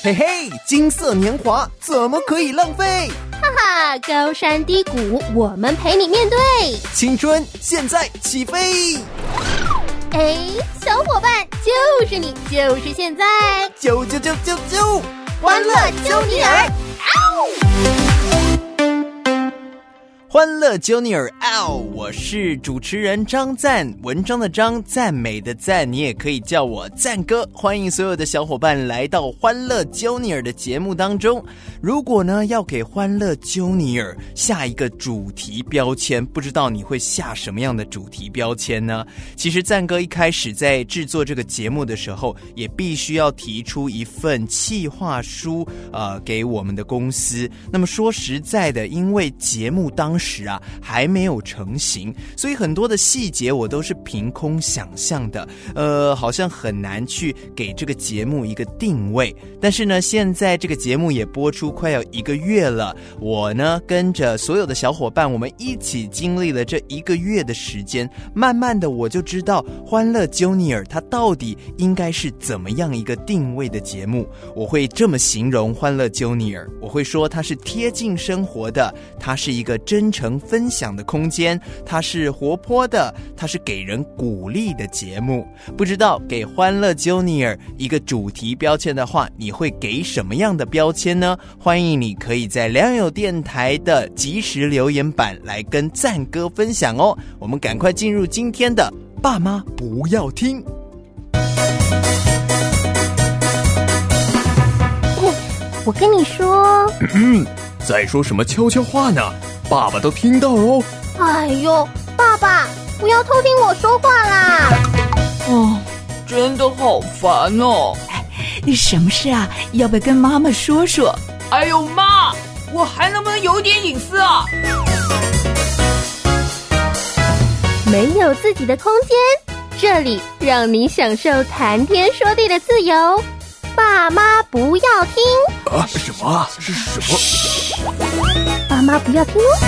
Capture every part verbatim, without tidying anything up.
嘿嘿，金色年华怎么可以浪费？ 哈哈，高山低谷我们陪你面对， 青春现在起飞。 哎，小伙伴，就是你，就是现在， 啾啾啾啾啾， 欢乐揪尼尔， 欢乐揪尼尔嗷！我是主持人张赞，文章的张，赞美的赞，你也可以叫我赞哥。欢迎所有的小伙伴来到欢乐揪尼尔的节目当中。如果呢要给欢乐揪尼尔下一个主题标签，不知道你会下什么样的主题标签呢？其实赞哥一开始在制作这个节目的时候，也必须要提出一份企划书，呃，给我们的公司。那么说实在的，因为节目当时啊还没有成型，所以很多的细节我都是凭空想象的，呃，好像很难去给这个节目一个定位。但是呢，现在这个节目也播出快要一个月了，我呢跟着所有的小伙伴，我们一起经历了这一个月的时间，慢慢的我就知道欢乐揪尼尔它到底应该是怎么样一个定位的节目。我会这么形容欢乐揪尼尔，我会说它是贴近生活的，它是一个真诚分享的空间，它是活泼的，它是给人鼓励的节目。不知道给欢乐揪尼尔一个主题标签的话，你会给什么样的标签呢？欢迎你可以在良友电台的即时留言板来跟赞哥分享哦。我们赶快进入今天的爸妈不要听。 我跟你说， 在说什么悄悄话呢？爸爸都听到了哦。 哎呦，爸爸，不要偷听我说话啦！ 哦，真的好烦哦。 哎，什么事啊？要不要跟妈妈说说？ 哎呦妈，我还能不能有点隐私啊？ 没有自己的空间，这里让你享受谈天说地的自由。爸妈不要听啊！什么啊？是什么？ 爸妈不要听哦。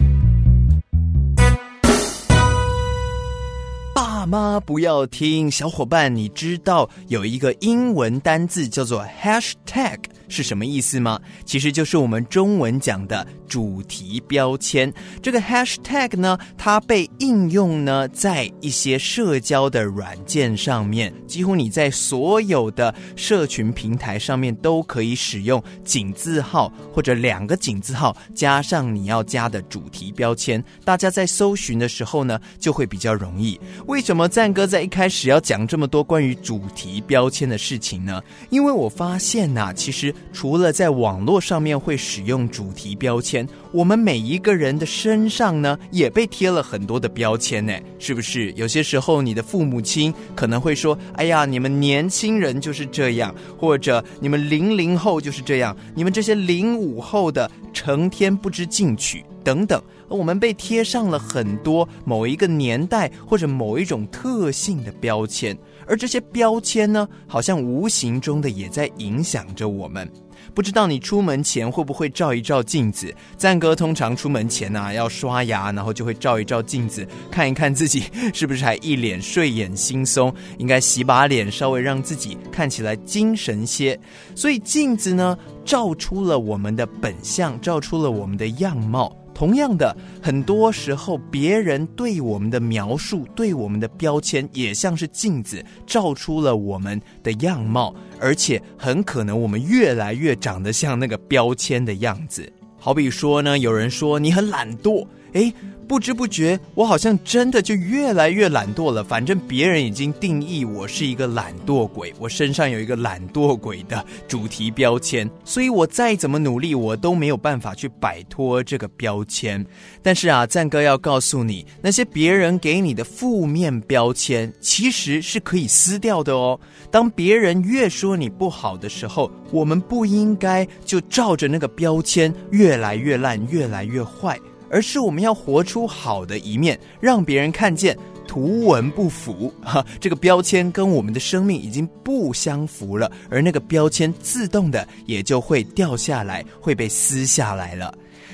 爸妈不要听，小伙伴，你知道有一个英文单字叫做 hashtag 是什么意思吗？其实就是我们中文讲的主题标签。这个 hashtag 呢，它被应用呢在一些社交的软件上面，几乎你在所有的社群平台上面都可以使用井字号或者两个井字号加上你要加的主题标签，大家在搜寻的时候呢就会比较容易。为什么赞哥在一开始要讲这么多关于主题标签的事情呢？因为我发现啊，其实除了在网络上面会使用主题标签，我们每一个人的身上呢也被贴了很多的标签呢，是不是？有些时候你的父母亲可能会说，哎呀，你们年轻人就是这样，或者你们零零后就是这样，你们这些零五后的成天不知进取等等，我们被贴上了很多某一个年代或者某一种特性的标签，而这些标签呢，好像无形中的也在影响着我们。不知道你出门前会不会照一照镜子？赞哥通常出门前啊要刷牙，然后就会照一照镜子，看一看自己是不是还一脸睡眼惺忪，应该洗把脸，稍微让自己看起来精神些。所以镜子呢，照出了我们的本相，照出了我们的样貌。同样的，很多时候别人对我们的描述，对我们的标签也像是镜子，照出了我们的样貌，而且很可能我们越来越长得像那个标签的样子。好比说呢，有人说你很懒惰，诶，不知不觉我好像真的就越来越懒惰了，反正别人已经定义我是一个懒惰鬼，我身上有一个懒惰鬼的主题标签，所以我再怎么努力我都没有办法去摆脱这个标签。但是啊，赞哥要告诉你，那些别人给你的负面标签其实是可以撕掉的哦。当别人越说你不好的时候，我们不应该就照着那个标签越来越烂，越来越坏，而是我们要活出好的一面，让别人看见图文不符，哈，这个标签跟我们的生命已经不相符了，而那个标签自动的也就会掉下来，会被撕下来了。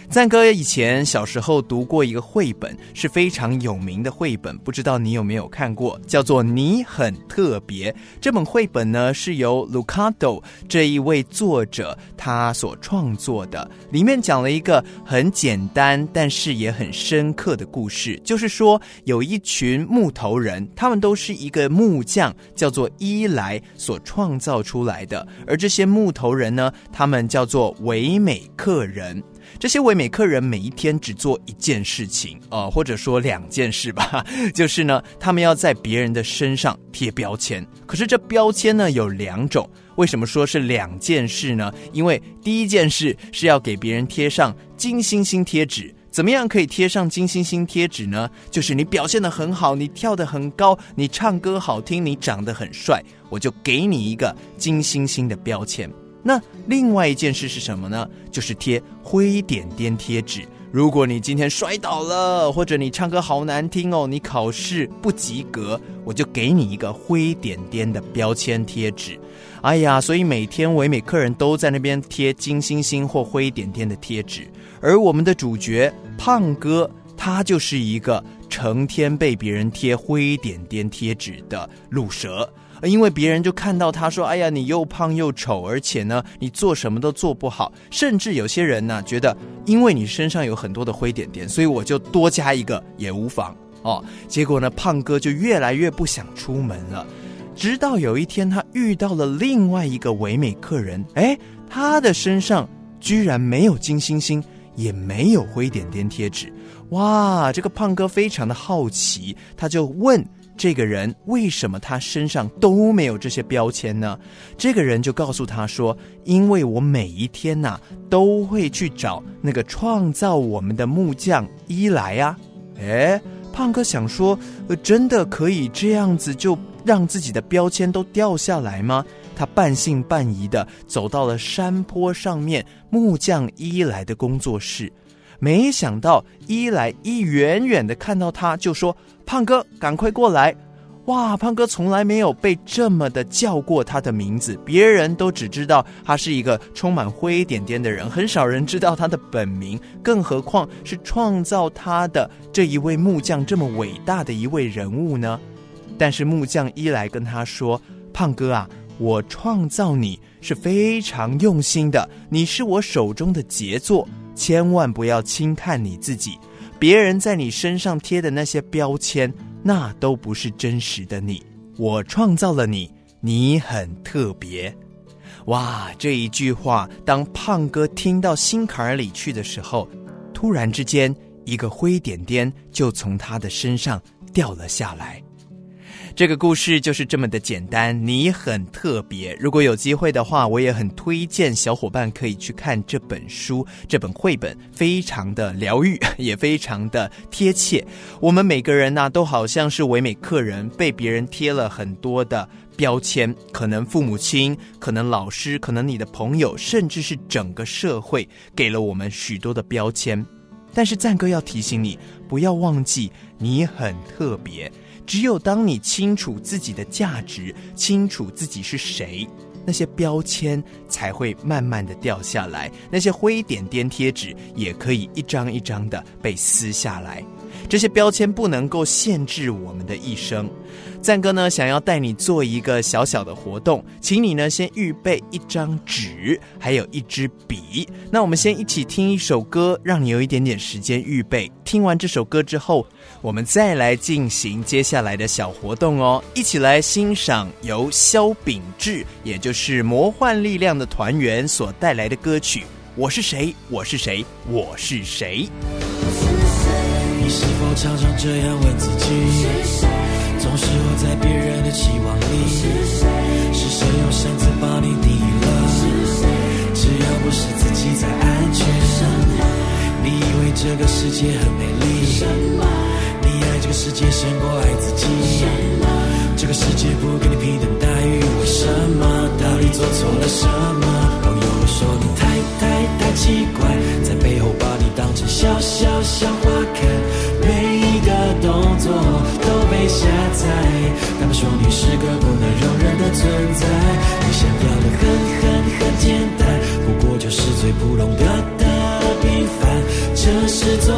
赞哥以前小时候读过一个绘本，是非常有名的绘本，不知道你有没有看过，叫做《你很特别》。这本绘本呢是由 Lucado 这一位作者他所创作的，里面讲了一个很简单但是也很深刻的故事，就是说有一群木头人，他们都是一个木匠叫做伊莱所创造出来的，而这些木头人呢，他们叫做维美克人。这些维美克人每一天只做一件事情，呃，或者说两件事吧，就是呢，他们要在别人的身上贴标签。可是这标签呢有两种，为什么说是两件事呢？因为第一件事是要给别人贴上金星星贴纸。怎么样可以贴上金星星贴纸呢？就是你表现得很好，你跳得很高，你唱歌好听，你长得很帅，我就给你一个金星星的标签。那另外一件事是什么呢？就是贴灰点点贴纸。如果你今天摔倒了，或者你唱歌好难听哦，你考试不及格，我就给你一个灰点点的标签贴纸。哎呀，所以每天维美克人都在那边贴金星星或灰点点的贴纸。而我们的主角胖哥，他就是一个成天被别人贴灰点点贴纸的路蛇。因为别人就看到他说，哎呀，你又胖又丑，而且呢你做什么都做不好，甚至有些人呢觉得因为你身上有很多的灰点点，所以我就多加一个也无妨哦。结果呢胖哥就越来越不想出门了，直到有一天他遇到了另外一个维美克人，哎，他的身上居然没有金星星，也没有灰点点贴纸。哇，这个胖哥非常的好奇，他就问这个人为什么他身上都没有这些标签呢？这个人就告诉他说，因为我每一天啊都会去找那个创造我们的木匠伊莱啊。诶，胖哥想说，呃，真的可以这样子就让自己的标签都掉下来吗？他半信半疑的走到了山坡上面木匠伊莱的工作室，没想到伊莱一远远的看到他就说，胖哥赶快过来。哇，胖哥从来没有被这么的叫过他的名字，别人都只知道他是一个充满灰点点的人，很少人知道他的本名，更何况是创造他的这一位木匠这么伟大的一位人物呢？但是木匠伊莱跟他说，胖哥啊，我创造你是非常用心的，你是我手中的杰作，千万不要轻看你自己，别人在你身上贴的那些标签，那都不是真实的你，我创造了你，你很特别。哇，这一句话当胖哥听到心坎里去的时候，突然之间一个灰点点就从他的身上掉了下来。这个故事就是这么的简单，你很特别。如果有机会的话，我也很推荐小伙伴可以去看这本书，这本绘本非常的疗愈，也非常的贴切。我们每个人呢、啊，都好像是维美克人，被别人贴了很多的标签，可能父母亲，可能老师，可能你的朋友，甚至是整个社会给了我们许多的标签。但是赞哥要提醒你，不要忘记你很特别。只有当你清楚自己的价值，清楚自己是谁，那些标签才会慢慢的掉下来，那些灰点点贴纸也可以一张一张的被撕下来。这些标签不能够限制我们的一生。赞哥呢，想要带你做一个小小的活动，请你呢先预备一张纸，还有一支笔。那我们先一起听一首歌，让你有一点点时间预备。听完这首歌之后，我们再来进行接下来的小活动哦。一起来欣赏由萧秉治，也就是魔幻力量的团员所带来的歌曲《我是谁，我是谁，我是谁》。 你是否常常这样问自己，总是活在别人的期望里，是谁用绳子把你定义了，只要不是自己才安全。你以为这个世界很美丽，你爱这个世界胜过爱自己，这个世界不给你平等待遇，为什么？到底做错了什么？朋友说你太太太奇怪，在背后把你当成小小小花看，每一个动作都被下载，他们说你是个不能容忍的存在，你想要的很很很简单，不过就是最普通的的平凡，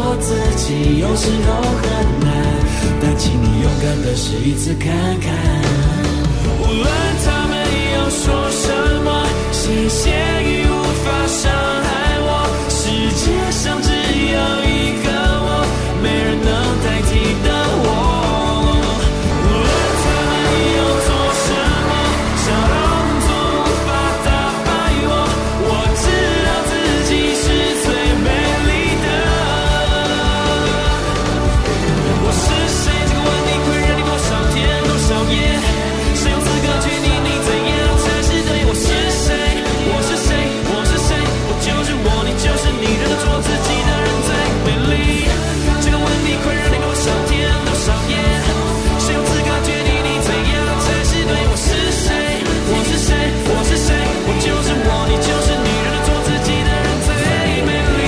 做自己有时候很难，但请你勇敢的试一次看看。无论他们要说什么，谢谢与无法伤害我，世界上只有一个我，没人能代替的我。无论他们要做什么，小动作无法打败我，我知道自己是最美丽的。我是谁这个问题困扰你多少天多少夜，谁有资格决定你怎样才是对？我是谁我是谁我是谁，我就是我，你就是你，让他做自己的人最美丽。这个问题困扰你多少天多少夜，谁有资格决定你怎样才是对？我是谁我是谁我是谁，我就是我，你就是你，让他做自己的人最美丽。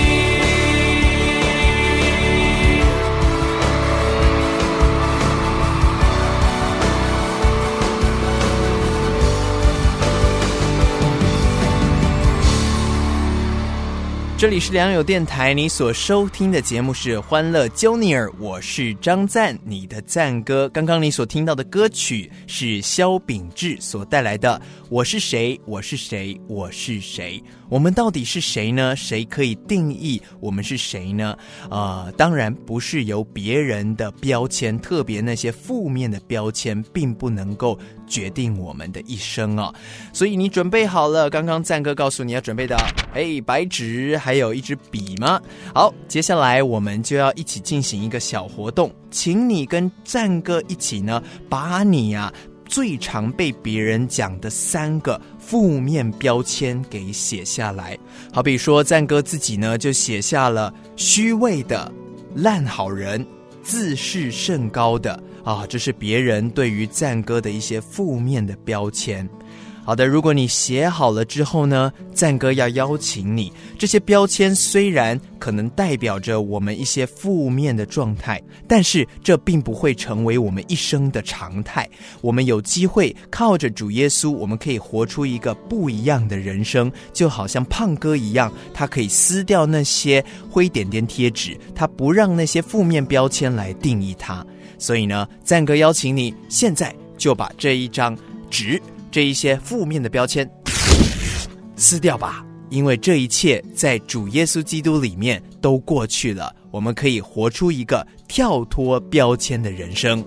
这里是良友电台，你所收听的节目是欢乐 Junior， 我是张赞，你的赞哥。刚刚你所听到的歌曲是萧秉治所带来的我是谁我是谁我是谁。我们到底是谁呢？谁可以定义我们是谁呢？呃，当然不是由别人的标签，特别那些负面的标签并不能够决定我们的一生哦。所以你准备好了？刚刚赞哥告诉你要准备的哎，白纸还有一支笔吗？好，接下来我们就要一起进行一个小活动，请你跟赞哥一起呢，把你啊最常被别人讲的三个负面标签给写下来。好比说赞哥自己呢就写下了虚伪的、烂好人、自视甚高的啊，这是别人对于赞哥的一些负面的标签。好的，如果你写好了之后呢，赞哥要邀请你，这些标签虽然可能代表着我们一些负面的状态，但是这并不会成为我们一生的常态。我们有机会靠着主耶稣，我们可以活出一个不一样的人生，就好像胖哥一样，他可以撕掉那些灰点点贴纸，他不让那些负面标签来定义他。所以呢，赞哥邀请你现在就把这一张纸，这一些负面的标签撕掉吧，因为这一切在主耶稣基督里面都过去了，我们可以活出一个跳脱标签的人生。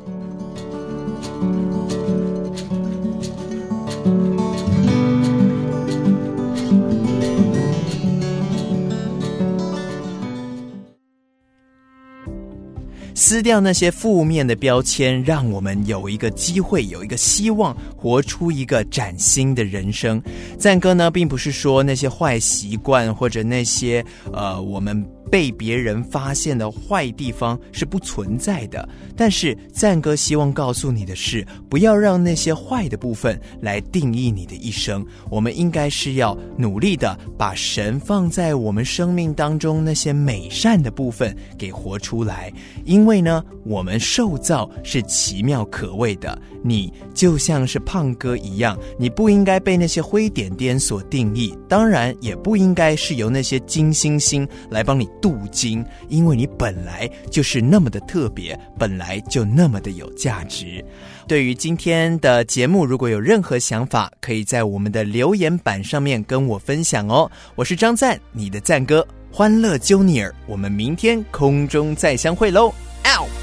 撕掉那些负面的标签，让我们有一个机会，有一个希望，活出一个崭新的人生。赞哥呢，并不是说那些坏习惯或者那些呃我们被别人发现的坏地方是不存在的，但是赞哥希望告诉你的是，不要让那些坏的部分来定义你的一生。我们应该是要努力的把神放在我们生命当中那些美善的部分给活出来，因为呢，我们受造是奇妙可畏的。你就像是胖哥一样，你不应该被那些灰点点所定义，当然也不应该是由那些金星星来帮你镀金，因为你本来就是那么的特别，本来就那么的有价值。对于今天的节目，如果有任何想法，可以在我们的留言板上面跟我分享哦。我是张赞，你的赞哥，欢乐 Junior， 我们明天空中再相会喽。Out